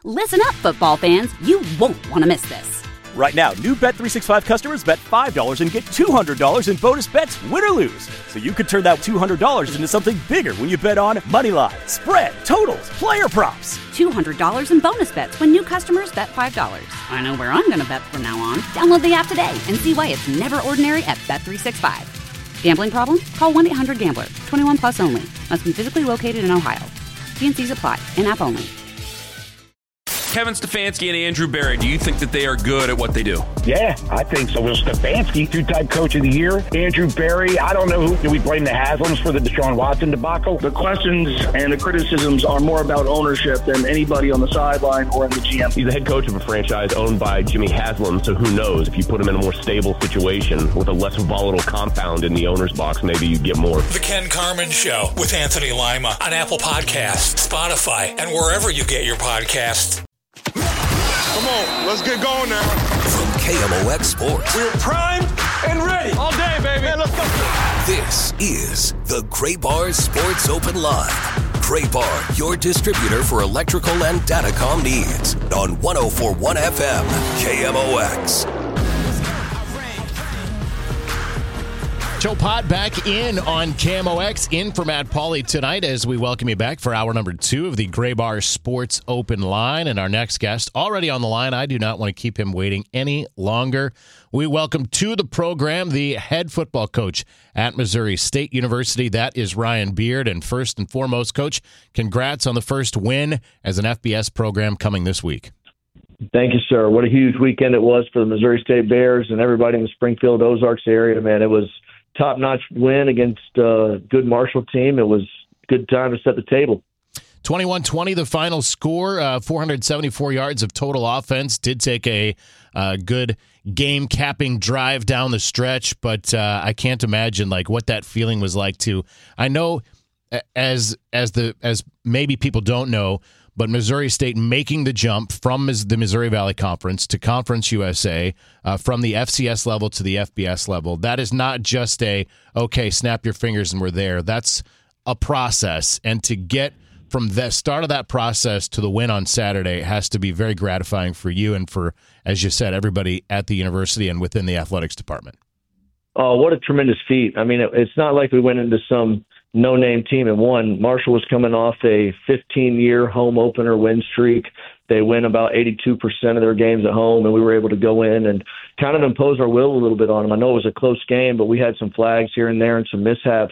Listen up, football fans. You won't want to miss this. Right now, new Bet365 customers bet $5 and get $200 in bonus bets, win or lose. So you could turn that $200 into something bigger when you bet on money line, spread, totals, player props. $200 in bonus bets when new customers bet $5. I know where I'm going to bet from now on. Download the app today and see why it's never ordinary at Bet365. Gambling problem? Call 1-800-GAMBLER. 21 plus only. Must be physically located in Ohio. T&Cs apply. In-app only. Kevin Stefanski and Andrew Berry, do you think that they are good at what they do? Yeah, I think so. Well, Stefanski, two-time coach of the year. Andrew Berry, I don't know who. Do we blame the Haslams for the Deshaun Watson debacle? The questions and the criticisms are more about ownership than anybody on the sideline or in the GM. He's the head coach of a franchise owned by Jimmy Haslam, so who knows? If you put him in a more stable situation with a less volatile compound in the owner's box, maybe you get more. The Ken Carman Show with Anthony Lima on Apple Podcasts, Spotify, and wherever you get your podcasts. Come on, let's get going now. From KMOX Sports. We're primed and ready. All day, baby. Man, let's go. This is the Graybar Sports Open Line. Graybar, your distributor for electrical and datacom needs. On 104.1 FM, KMOX. Joe Pod back in on KMOX, in for Matt Pauley tonight as we welcome you back for hour number 2 of the Graybar Sports Open Line. And our next guest already on the line. I do not want to keep him waiting any longer. We welcome to the program the head football coach at Missouri State University. That is Ryan Beard. And first and foremost, Coach, congrats on the first win as an FBS program coming this week. Thank you, sir. What a huge weekend it was for the Missouri State Bears and everybody in the Springfield Ozarks area, man. It was top-notch win against a good Marshall team. It was a good time to set the table. 21-20, the final score, 474 yards of total offense. Did take a good game-capping drive down the stretch, but I can't imagine like what that feeling was like to. I know as maybe people don't know, but Missouri State making the jump from the Missouri Valley Conference to Conference USA, from the FCS level to the FBS level, that is not just okay, snap your fingers and we're there. That's a process. And to get from the start of that process to the win on Saturday has to be very gratifying for you and for, as you said, everybody at the university and within the athletics department. Oh, what a tremendous feat. I mean, it's not like we went into some no-name team and won. Marshall was coming off a 15-year home opener win streak. They win about 82% of their games at home, and we were able to go in and kind of impose our will a little bit on them. I know it was a close game, but we had some flags here and there and some mishaps,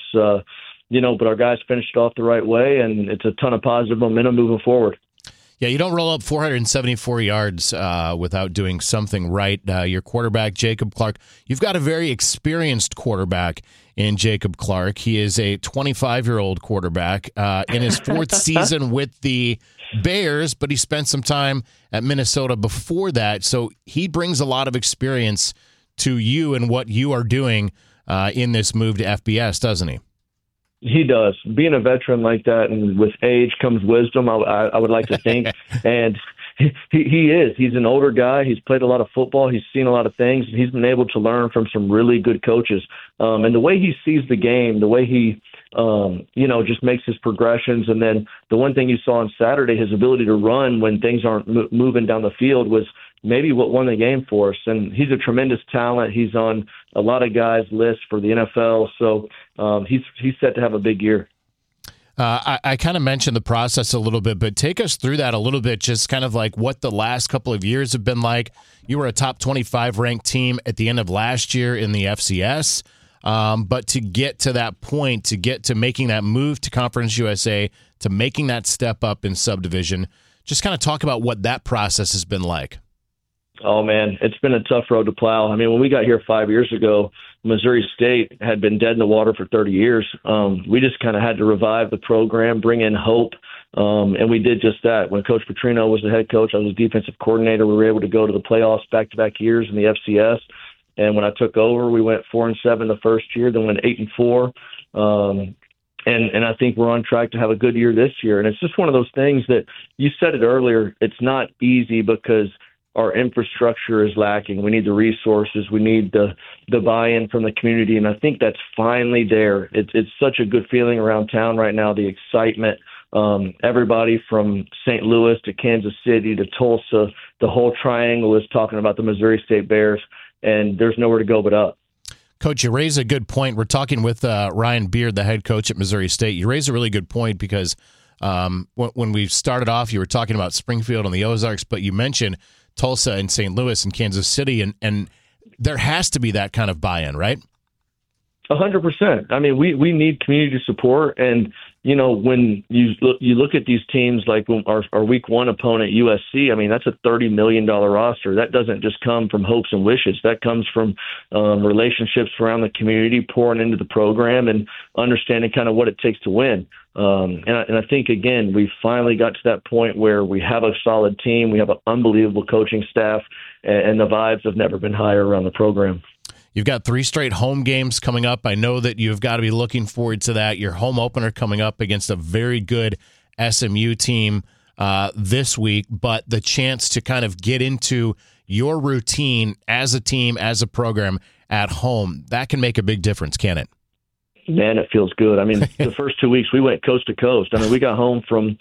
but our guys finished it off the right way, and it's a ton of positive momentum moving forward. Yeah, you don't roll up 474 yards without doing something right. Your quarterback, Jacob Clark, you've got a very experienced quarterback in Jacob Clark. He is a 25-year-old quarterback in his fourth season with the Bears, but he spent some time at Minnesota before that. So he brings a lot of experience to you and what you are doing in this move to FBS, doesn't he? He does. Being a veteran like that, and with age comes wisdom, I would like to think. And he is. He's an older guy. He's played a lot of football. He's seen a lot of things. He's been able to learn from some really good coaches. And the way he sees the game, the way he, just makes his progressions. And then the one thing you saw on Saturday, his ability to run when things aren't moving down the field was maybe what won the game for us. And he's a tremendous talent. He's on a lot of guys' lists for the NFL. So he's set to have a big year. I kind of mentioned the process a little bit, but take us through that a little bit, just kind of like what the last couple of years have been like. You were a top 25 ranked team at the end of last year in the FCS, but to get to that point, to get to making that move to Conference USA, to making that step up in subdivision, just kind of talk about what that process has been like. Oh, man, it's been a tough road to plow. I mean, when we got here 5 years ago, Missouri State had been dead in the water for 30 years. We just kind of had to revive the program, bring in hope, and we did just that. When Coach Petrino was the head coach, I was the defensive coordinator. We were able to go to the playoffs back-to-back years in the FCS. And when I took over, we went 4-7 the first year, then went 8-4. And I think we're on track to have a good year this year. And it's just one of those things that you said it earlier. It's not easy because our infrastructure is lacking. We need the resources. We need the buy-in from the community, and I think that's finally there. It's such a good feeling around town right now, the excitement. Everybody from St. Louis to Kansas City to Tulsa, the whole triangle is talking about the Missouri State Bears, and there's nowhere to go but up. Coach, you raise a good point. We're talking with Ryan Beard, the head coach at Missouri State. You raise a really good point because when we started off, you were talking about Springfield and the Ozarks, but you mentioned Tulsa and St. Louis and Kansas City, and there has to be that kind of buy-in, right? 100%. I mean, we need community support, and when you look at these teams like our week one opponent USC, I mean, that's a $30 million roster. That doesn't just come from hopes and wishes. That comes from relationships around the community, pouring into the program and understanding kind of what it takes to win. And I think, again, we finally got to that point where we have a solid team. We have an unbelievable coaching staff, and the vibes have never been higher around the program. You've got 3 straight home games coming up. I know that you've got to be looking forward to that. Your home opener coming up against a very good SMU team this week, but the chance to kind of get into your routine as a team, as a program at home, that can make a big difference, can it? Man, it feels good. I mean, the first 2 weeks we went coast to coast. I mean, we got home from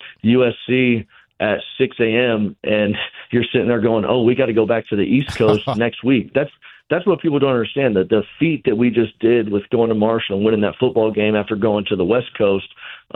USC at 6 a.m., and you're sitting there going, oh, we got to go back to the East Coast next week. That's what people don't understand, that the feat that we just did with going to Marshall and winning that football game after going to the West Coast,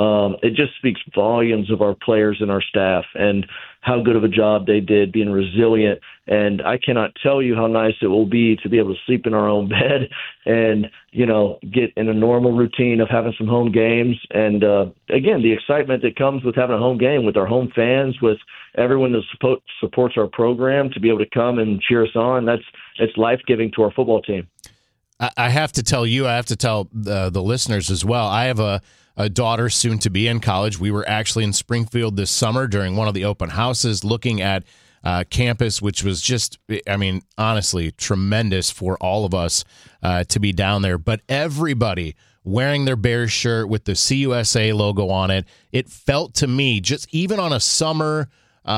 it just speaks volumes of our players and our staff and how good of a job they did being resilient. And I cannot tell you how nice it will be to be able to sleep in our own bed and, get in a normal routine of having some home games. And, again, the excitement that comes with having a home game with our home fans, with everyone that supports our program, to be able to come and cheer us on, it's life-giving to our football team. I have to tell you, I have to tell the listeners as well. I have a daughter soon to be in college. We were actually in Springfield this summer during one of the open houses looking at campus, which was just, I mean, honestly, tremendous for all of us to be down there. But everybody wearing their Bears shirt with the CUSA logo on it, it felt to me, just even on a summer,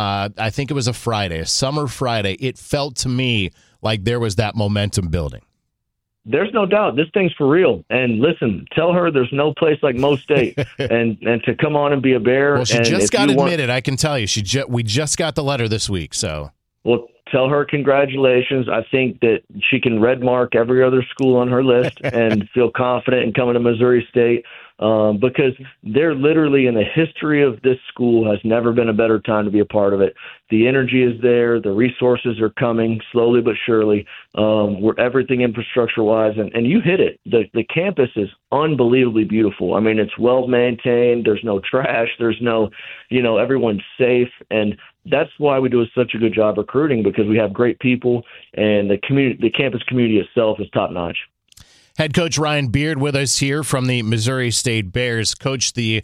I think it was a summer Friday, it felt to me like there was that momentum building. There's no doubt. This thing's for real. And listen, tell her there's no place like Mo State and to come on and be a Bear. Well, she just got admitted, I can tell you. We just got the letter this week. So, well, tell her congratulations. I think that she can red mark every other school on her list and feel confident in coming to Missouri State. Because they're literally, in the history of this school, has never been a better time to be a part of it. The energy is there. The resources are coming slowly but surely. We're everything infrastructure-wise, and you hit it. The campus is unbelievably beautiful. I mean, it's well-maintained. There's no trash. There's no, everyone's safe. And that's why we do such a good job recruiting, because we have great people, and the campus community itself is top-notch. Head coach Ryan Beard with us here from the Missouri State Bears. Coach, the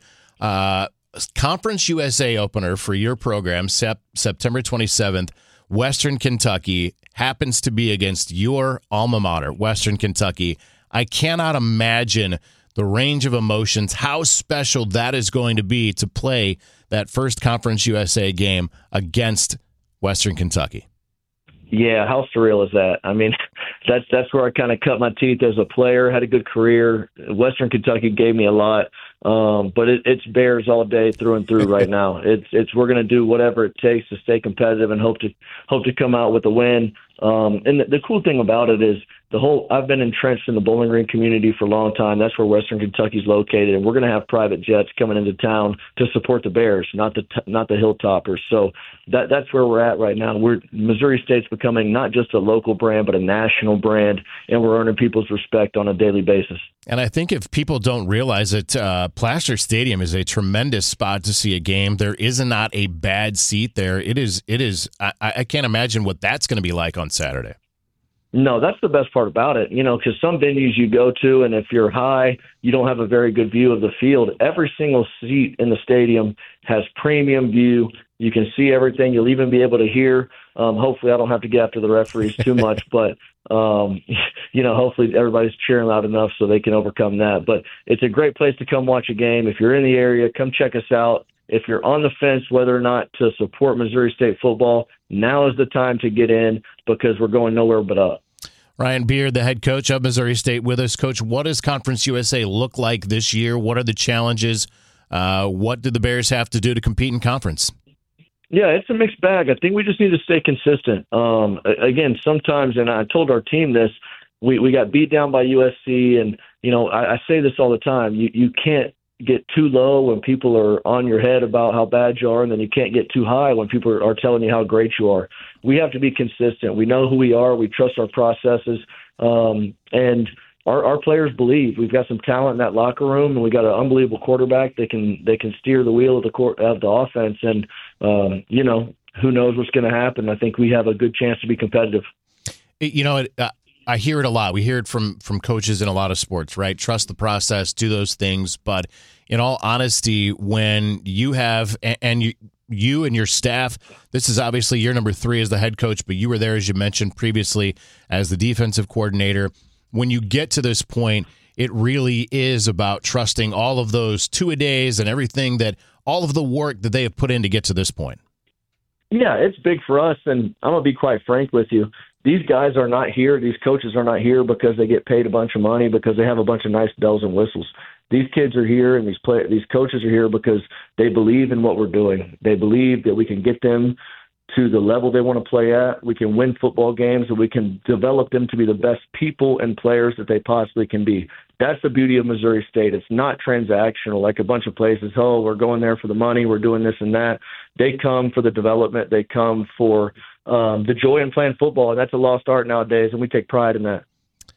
Conference USA opener for your program, September 27th, Western Kentucky, happens to be against your alma mater, Western Kentucky. I cannot imagine the range of emotions, how special that is going to be to play that first Conference USA game against Western Kentucky. Yeah, how surreal is that? I mean, that's where I kind of cut my teeth as a player, had a good career. Western Kentucky gave me a lot, but it's Bears all day through and through right now. It's we're going to do whatever it takes to stay competitive and hope to come out with a win. And the cool thing about it is I've been entrenched in the Bowling Green community for a long time. That's where Western Kentucky is located, and we're going to have private jets coming into town to support the Bears, not the Hilltoppers. So that's where we're at right now. Missouri State's becoming not just a local brand, but a national brand, and we're earning people's respect on a daily basis. And I think if people don't realize it, Plaster Stadium is a tremendous spot to see a game. There is not a bad seat there. It is. I can't imagine what that's going to be like on Saturday. No, that's the best part about it, because some venues you go to, and if you're high, you don't have a very good view of the field. Every single seat in the stadium has premium view. You can see everything. You'll even be able to hear. Hopefully I don't have to get after the referees too much, but, hopefully everybody's cheering loud enough so they can overcome that. But it's a great place to come watch a game. If you're in the area, come check us out. If you're on the fence whether or not to support Missouri State football, now is the time to get in, because we're going nowhere but up. Ryan Beard, the head coach of Missouri State, with us. Coach, what does Conference USA look like this year? What are the challenges What do the Bears have to do to compete in conference? Yeah, it's a mixed bag. I think we just need to stay consistent. Again, sometimes, and I told our team this, we got beat down by USC, and I say this all the time. You can't get too low when people are on your head about how bad you are, and then you can't get too high when people are telling you how great you are. We have to be consistent. We know who we are. We trust our processes, and our players believe. We've got some talent in that locker room, and we got an unbelievable quarterback. They can steer the wheel of the offense, and who knows what's going to happen. I think we have a good chance to be competitive. I hear it a lot. We hear it from coaches in a lot of sports, right? Trust the process, do those things. But in all honesty, when you have, and you and your staff, this is obviously year number 3 as the head coach, but you were there, as you mentioned previously, as the defensive coordinator. When you get to this point, it really is about trusting all of those two-a-days and everything all of the work that they have put in to get to this point. Yeah, it's big for us, and I'm going to be quite frank with you. These guys are not here, these coaches are not here because they get paid a bunch of money, because they have a bunch of nice bells and whistles. These kids are here, and these coaches are here because they believe in what we're doing. They believe that we can get them to the level they want to play at. We can win football games, and we can develop them to be the best people and players that they possibly can be. That's the beauty of Missouri State. It's not transactional like a bunch of places. Oh, we're going there for the money. We're doing this and that. They come for the development. They come for the joy in playing football, and that's a lost art nowadays, and we take pride in that.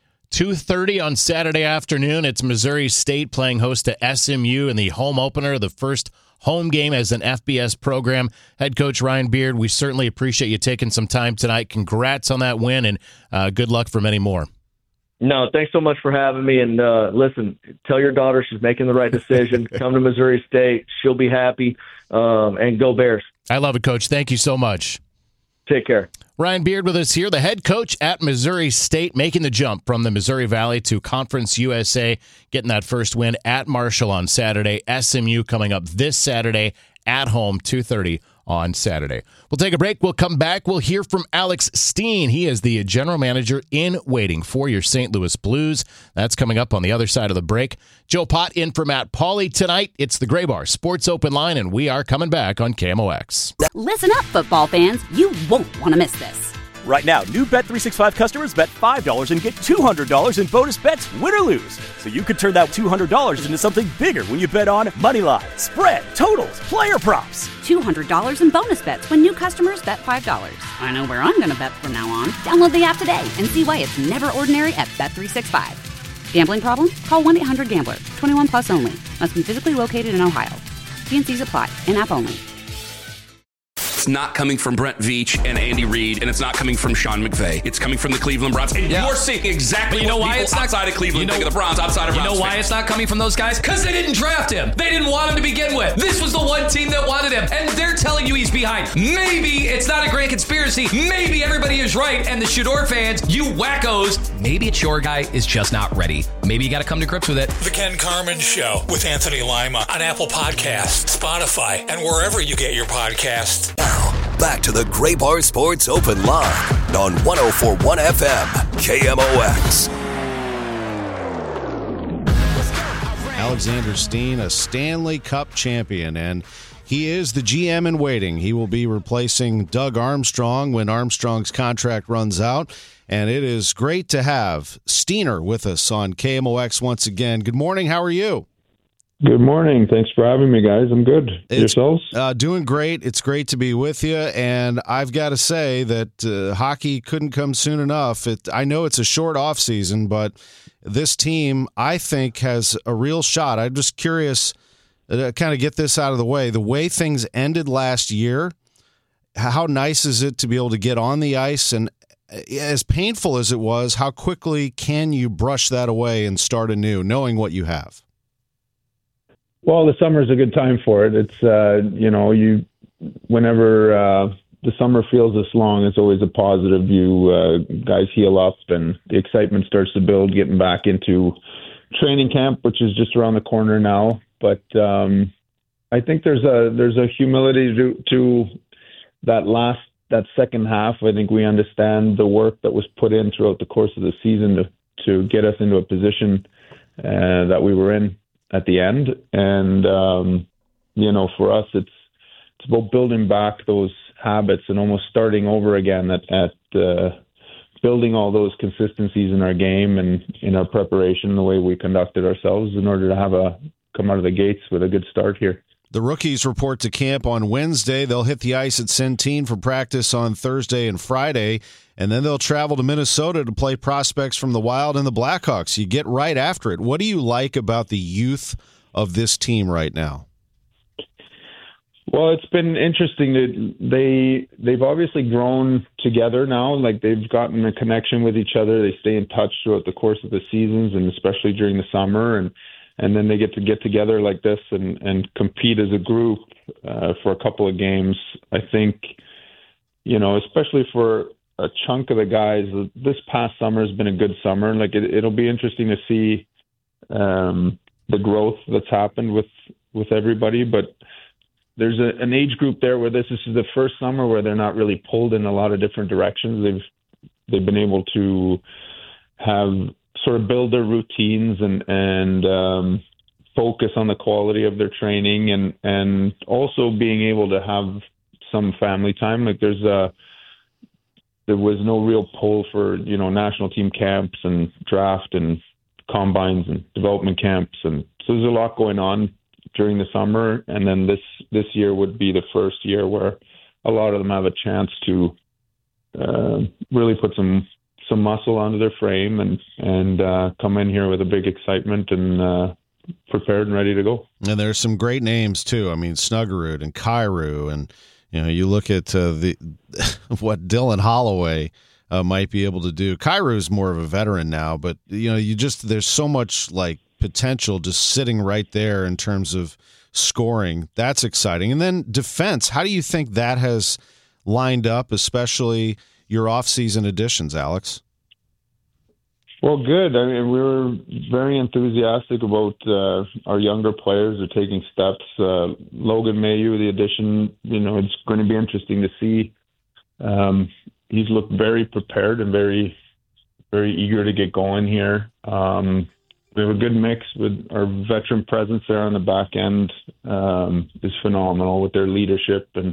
2:30 on Saturday afternoon. It's Missouri State playing host to SMU in the home opener, the first home game as an FBS program. Head coach Ryan Beard, we certainly appreciate you taking some time tonight. Congrats on that win, and good luck for many more. No, thanks so much for having me. And listen, tell your daughter she's making the right decision. Come to Missouri State. She'll be happy. And go Bears. I love it, Coach. Thank you so much. Take care. Ryan Beard with us here, the head coach at Missouri State, making the jump from the Missouri Valley to Conference USA, getting that first win at Marshall on Saturday. SMU coming up this Saturday at home, 2:30 on Saturday. We'll take a break. We'll come back. We'll hear from Alex Steen. He is the general manager in waiting for your St. Louis Blues. That's coming up on the other side of the break. Joe Pott in for Matt Pauley tonight. It's the Gray Bar Sports Open Line, and we are coming back on KMOX. Listen up, football fans. You won't want to miss this. Right now, new Bet365 customers bet $5 and get $200 in bonus bets, win or lose. So you could turn that $200 into something bigger when you bet on moneyline, spread, totals, player props. $200 in bonus bets when new customers bet $5. I know where I'm going to bet from now on. Download the app today and see why it's never ordinary at Bet365. Gambling problem? Call 1-800-GAMBLER. 21 plus only. Must be physically located in Ohio. T&Cs apply. In-app only. It's not coming from Brent Veach and Andy Reid, and it's not coming from Sean McVay. It's coming from the Cleveland Browns. And you're seeing exactly what people outside of Cleveland think of the Browns, outside of Browns. You know why it's not coming from those guys? Because they didn't draft him. They didn't want him to begin with. This was the one team that wanted him, and they're telling you he's behind. Maybe it's not a grand conspiracy. Maybe everybody is right, and the Shador fans, you wackos, maybe it's your guy is just not ready. Maybe you got to come to grips with it. The Ken Carman Show with Anthony Lima on Apple Podcasts, Spotify, and wherever you get your podcasts. Now, back to the Gray Bar Sports Open Line on 104.1 FM, KMOX. Alexander Steen, a Stanley Cup champion, and he is the GM in waiting. He will be replacing Doug Armstrong when Armstrong's contract runs out, and it is great to have Steener with us on KMOX once again. Good morning. How are you? Good morning. Thanks for having me, guys. I'm good. Yourselves? Doing great. It's great to be with you, and I've got to say that hockey couldn't come soon enough. I know it's a short off season, but this team, I think, has a real shot. I'm just curious to kind of get this out of the way things ended last year, how nice is it to be able to get on the ice? And as painful as it was, how quickly can you brush that away and start anew, knowing what you have? Well, the summer is a good time for it. It's, whenever the summer feels this long, it's always a positive. Guys heal up and the excitement starts to build, getting back into training camp, which is just around the corner now. But I think there's a humility to that second half. I think we understand the work that was put in throughout the course of the season to get us into a position that we were in. at the end. And for us, it's about building back those habits and almost starting over again at building all those consistencies in our game and in our preparation, the way we conducted ourselves, in order to come out of the gates with a good start here. The rookies report to camp on Wednesday. They'll hit the ice at Centene for practice on Thursday and Friday, and then they'll travel to Minnesota to play prospects from the Wild and the Blackhawks. You get right after it. What do you like about the youth of this team right now? Well, it's been interesting that they've obviously grown together now. Like, they've gotten a connection with each other. They stay in touch throughout the course of the seasons, and especially during the summer. And then they get together like this and compete as a group for a couple of games. I think, especially for a chunk of the guys, this past summer has been a good summer. Like, it'll be interesting to see the growth that's happened with everybody. But there's an age group there where this is the first summer where they're not really pulled in a lot of different directions. They've been able to have sort of build their routines and focus on the quality of their training and also being able to have some family time. Like, there was no real pull for, national team camps and draft and combines and development camps. And so there's a lot going on during the summer. And then this year would be the first year where a lot of them have a chance to really put some muscle onto their frame and come in here with a big excitement and prepared and ready to go. And there's some great names too. I mean, Snuggerud and Kyrou, and you look at what Dylan Holloway might be able to do. Kairou's more of a veteran now, but there's so much like potential just sitting right there in terms of scoring. That's exciting. And then defense, how do you think that has lined up, especially your off-season additions, Alex? Well, good. I mean, we were very enthusiastic about our younger players are taking steps. Logan Mailloux, the addition, it's going to be interesting to see. He's looked very prepared and very, very eager to get going here. We have a good mix with our veteran presence there on the back end is phenomenal with their leadership and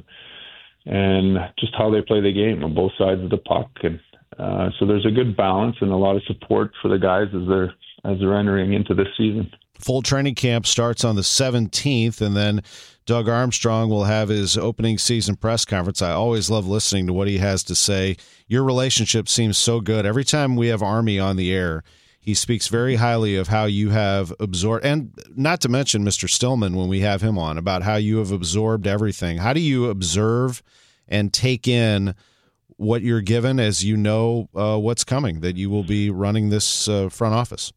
just how they play the game on both sides of the puck. And so there's a good balance and a lot of support for the guys as they're entering into this season. Full training camp starts on the 17th, and then Doug Armstrong will have his opening season press conference. I always love listening to what he has to say. Your relationship seems so good. Every time we have Army on the air, he speaks very highly of how you have absorbed, and not to mention Mr. Stillman when we have him on, about how you have absorbed everything. How do you observe and take in what you're given as you know what's coming, that you will be running this front office?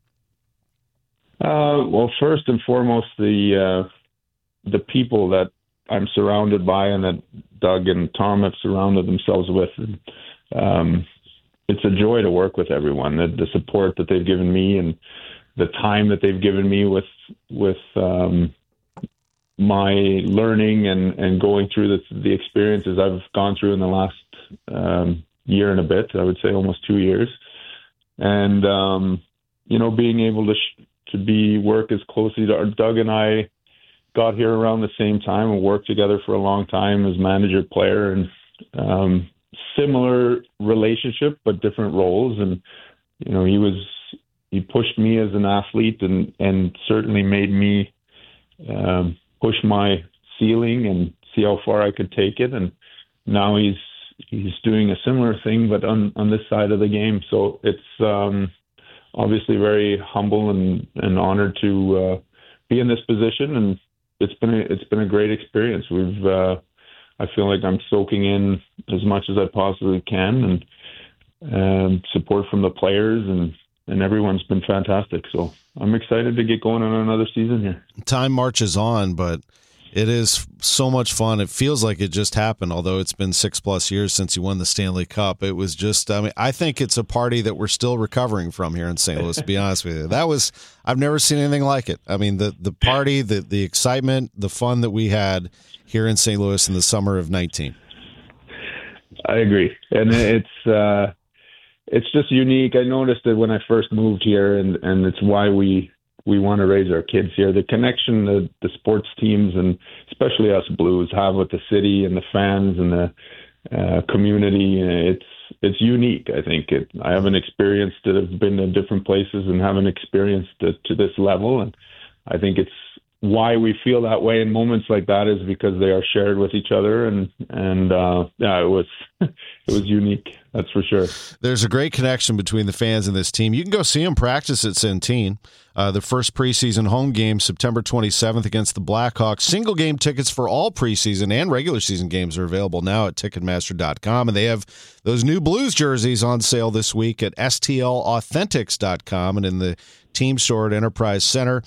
Well, first and foremost, the people that I'm surrounded by and that Doug and Tom have surrounded themselves with. It's a joy to work with everyone. The support that they've given me and the time that they've given me with my learning and going through the experiences I've gone through in the last year and a bit, I would say almost 2 years. And, being able to work as closely to Doug and I got here around the same time and worked together for a long time as manager player, and similar relationship, but different roles. And, he pushed me as an athlete and certainly made me push my ceiling and see how far I could take it. And now he's doing a similar thing, but on this side of the game. So it's obviously very humble and honored to be in this position. And it's been a great experience. I feel like I'm soaking in as much as I possibly can, and support from the players and everyone's been fantastic. So I'm excited to get going on another season here. Time marches on, but it is so much fun. It feels like it just happened, although it's been 6+ years since you won the Stanley Cup. It was just, I think it's a party that we're still recovering from here in St. Louis, to be honest with you. I've never seen anything like it. I mean, the party, the excitement, the fun that we had here in St. Louis in the summer of 19. I agree. And it's just unique. I noticed it when I first moved here, and it's why we we want to raise our kids here. The connection that the sports teams and especially us Blues have with the city and the fans and the community, it's unique. I think I haven't experienced it. I've been to different places and haven't experienced it to this level, and I think it's why we feel that way in moments like that is because they are shared with each other, and yeah, it was unique. That's for sure. There's a great connection between the fans and this team. You can go see them practice at Centene. The first preseason home game, September 27th against the Blackhawks. Single game tickets for all preseason and regular season games are available now at Ticketmaster.com, and they have those new Blues jerseys on sale this week at STLauthentics.com and in the team store at Enterprise Center.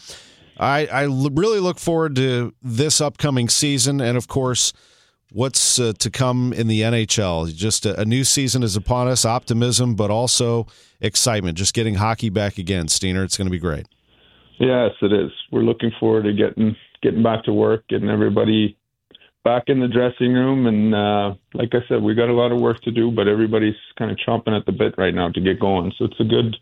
I really look forward to this upcoming season and, of course, what's to come in the NHL. Just a new season is upon us, optimism, but also excitement. Just getting hockey back again, Steiner. It's going to be great. Yes, it is. We're looking forward to getting back to work, getting everybody back in the dressing room. And like I said, we got a lot of work to do, but everybody's kind of chomping at the bit right now to get going. So it's a good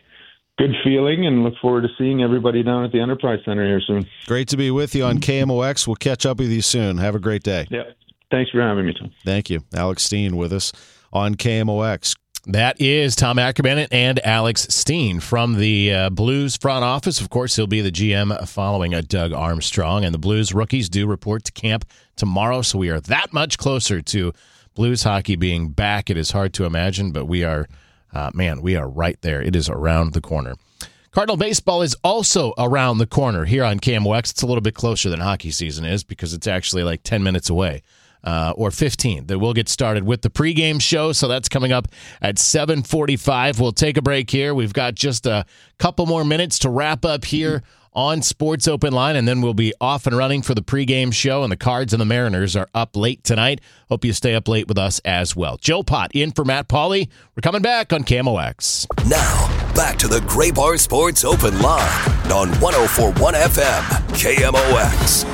feeling, and look forward to seeing everybody down at the Enterprise Center here soon. Great to be with you on KMOX. We'll catch up with you soon. Have a great day. Yeah. Thanks for having me, Tom. Thank you. Alex Steen with us on KMOX. That is Tom Ackerman and Alex Steen from the Blues front office. Of course, he'll be the GM following Doug Armstrong. And the Blues rookies do report to camp tomorrow, so we are that much closer to Blues hockey being back. It is hard to imagine, but we are we are right there. It is around the corner. Cardinal baseball is also around the corner here on KMOX. It's a little bit closer than hockey season is because it's actually like 10 minutes away, or 15. That we'll get started with the pregame show, so that's coming up at 7:45. We'll take a break here. We've got just a couple more minutes to wrap up here on Sports Open Line, and then we'll be off and running for the pregame show, and the Cards and the Mariners are up late tonight. Hope you stay up late with us as well. Joe Pott in for Matt Pauley. We're coming back on KMOX. Now, back to the Gray Bar Sports Open Line on 104.1 FM, KMOX.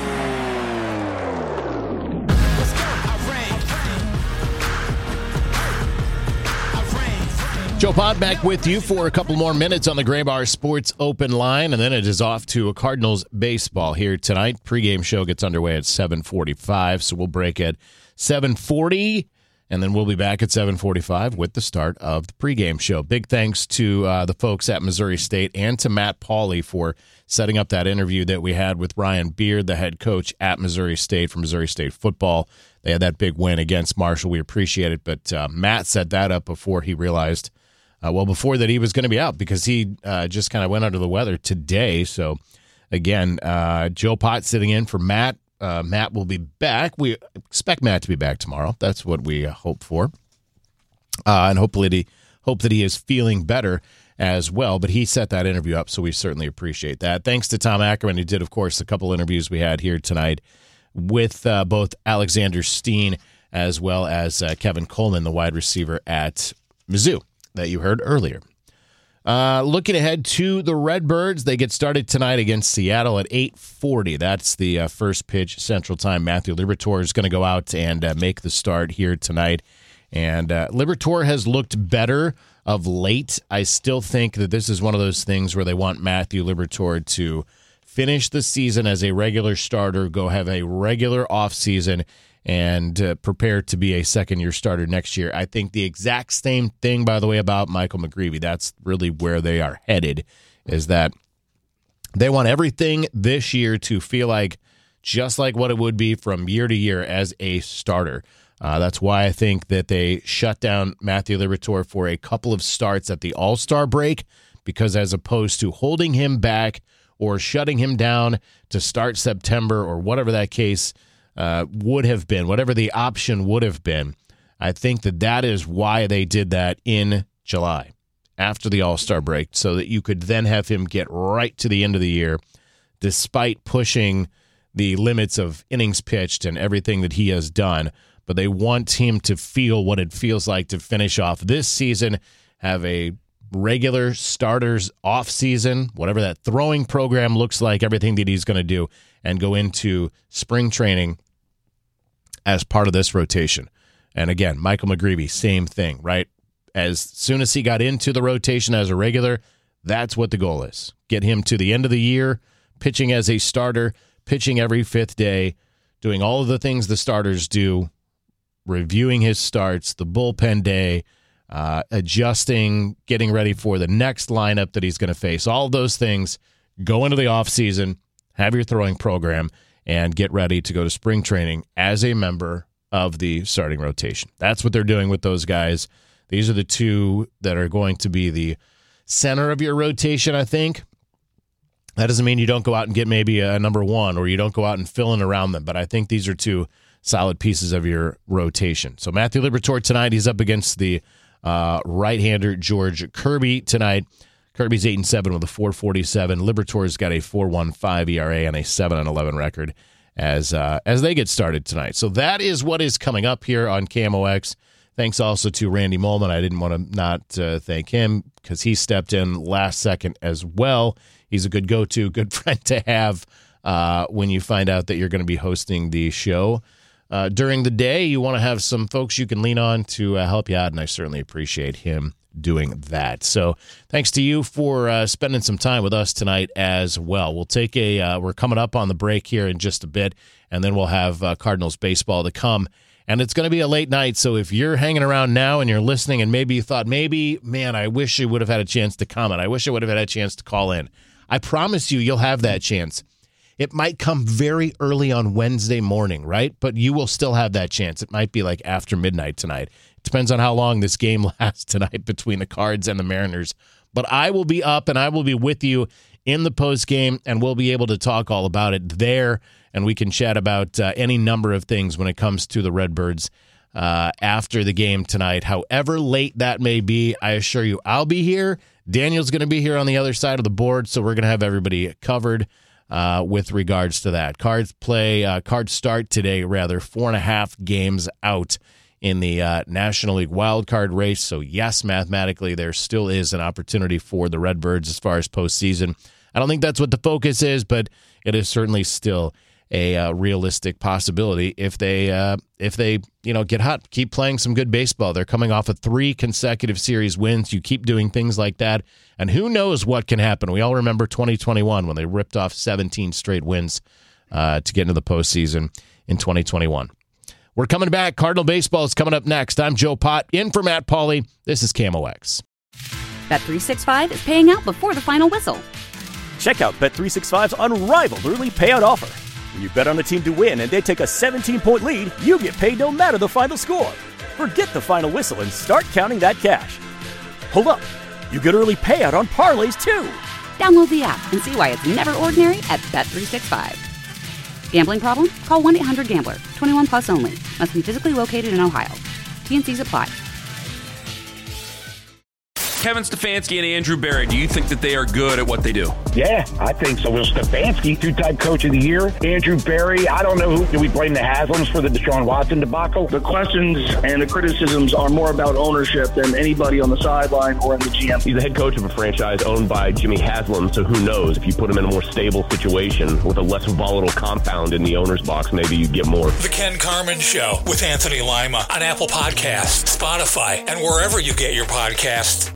Joe Pott back with you for a couple more minutes on the Gray Bar Sports Open Line, and then it is off to a Cardinals baseball here tonight. Pregame show gets underway at 7:45, so we'll break at 7:40, and then we'll be back at 7:45 with the start of the pregame show. Big thanks to the folks at Missouri State and to Matt Pauley for setting up that interview that we had with Ryan Beard, the head coach at Missouri State for Missouri State football. They had that big win against Marshall. We appreciate it, but Matt set that up before he realized before that he was going to be out because he just kind of went under the weather today. So, again, Joe Pott sitting in for Matt. Matt will be back. We expect Matt to be back tomorrow. That's what we hope for. And hope that he is feeling better as well. But he set that interview up, so we certainly appreciate that. Thanks to Tom Ackerman, who did, of course, a couple interviews we had here tonight with both Alexander Steen as well as Kevin Coleman, the wide receiver at Mizzou that you heard earlier. Looking ahead to the Redbirds, they get started tonight against Seattle at 8:40. That's the first pitch Central Time. Matthew Liberatore is going to go out and make the start here tonight. And Liberatore has looked better of late. I still think that this is one of those things where they want Matthew Liberatore to finish the season as a regular starter, go have a regular offseason, and prepare to be a second-year starter next year. I think the exact same thing, by the way, about Michael McGreevy. That's really where they are headed, is that they want everything this year to feel like just like what it would be from year to year as a starter. That's why I think that they shut down Matthew Liberatore for a couple of starts at the All-Star break, because as opposed to holding him back or shutting him down to start September or whatever that case would have been, whatever the option would have been, I think that is why they did that in July after the All-Star break, so that you could then have him get right to the end of the year despite pushing the limits of innings pitched and everything that he has done. But they want him to feel what it feels like to finish off this season, have a regular starters off season, whatever that throwing program looks like, everything that he's going to do, and go into spring training as part of this rotation. And again, Michael McGreevy, same thing, right? As soon as he got into the rotation as a regular, That's what the goal is. Get him to the end of the year, pitching as a starter, pitching every fifth day, doing all of the things the starters do, reviewing his starts, the bullpen day, adjusting, getting ready for the next lineup that he's going to face. All of those things. Go into the offseason, have your throwing program, and get ready to go to spring training as a member of the starting rotation. That's what they're doing with those guys. These are the two that are going to be the center of your rotation, I think. That doesn't mean you don't go out and get maybe a number one or you don't go out and fill in around them, but I think these are two solid pieces of your rotation. So Matthew Liberatore tonight, he's up against the right-hander George Kirby tonight. Kirby's 8-7 with a 4.47. Liberatore's got a 4.15 ERA and a 7-11 record as they get started tonight. So that is what is coming up here on KMOX. Thanks also to Randy Molman. I didn't want to not thank him because he stepped in last second as well. He's a good go-to, good friend to have when you find out that you're going to be hosting the show. During the day, you want to have some folks you can lean on to help you out, and I certainly appreciate him doing that. So thanks to you for spending some time with us tonight as well. We'll take we're coming up on the break here in just a bit, and then we'll have Cardinals baseball to come. And it's going to be a late night, so if you're hanging around now and you're listening and maybe you thought, man, I wish I would have had a chance to comment. I wish I would have had a chance to call in. I promise you'll have that chance. It might come very early on Wednesday morning, right? But you will still have that chance. It might be like after midnight tonight. It depends on how long this game lasts tonight between the Cards and the Mariners. But I will be up and I will be with you in the postgame, and we'll be able to talk all about it there, and we can chat about any number of things when it comes to the Redbirds after the game tonight. However late that may be, I assure you I'll be here. Daniel's going to be here on the other side of the board, so we're going to have everybody covered with regards to that. Cards start today, 4.5 games out in the National League wildcard race. So, yes, mathematically, there still is an opportunity for the Redbirds as far as postseason. I don't think that's what the focus is, but it is certainly still a realistic possibility if they get hot, keep playing some good baseball. They're coming off of 3 consecutive series wins. You keep doing things like that, and who knows what can happen. We all remember 2021 when they ripped off 17 straight wins to get into the postseason in 2021. We're coming back. Cardinal baseball is coming up next. I'm Joe Pott, in for Matt Pauley. This is KMOX. Bet365 is paying out before the final whistle. Check out Bet365's unrivaled early payout offer. When you bet on a team to win and they take a 17-point lead, you get paid no matter the final score. Forget the final whistle and start counting that cash. Hold up. You get early payout on parlays, too. Download the app and see why it's never ordinary at Bet365. Gambling problem? Call 1-800-GAMBLER. 21 plus only. Must be physically located in Ohio. T&Cs apply. Kevin Stefanski and Andrew Berry, do you think that they are good at what they do? Yeah, I think so. Will Stefanski, 2-time coach of the year. Andrew Berry, I don't know who. Do we blame the Haslams for the Deshaun Watson debacle? The questions and the criticisms are more about ownership than anybody on the sideline or in the GM. He's the head coach of a franchise owned by Jimmy Haslam, so who knows? If you put him in a more stable situation with a less volatile compound in the owner's box, maybe you get more. The Ken Carman Show with Anthony Lima on Apple Podcasts, Spotify, and wherever you get your podcasts.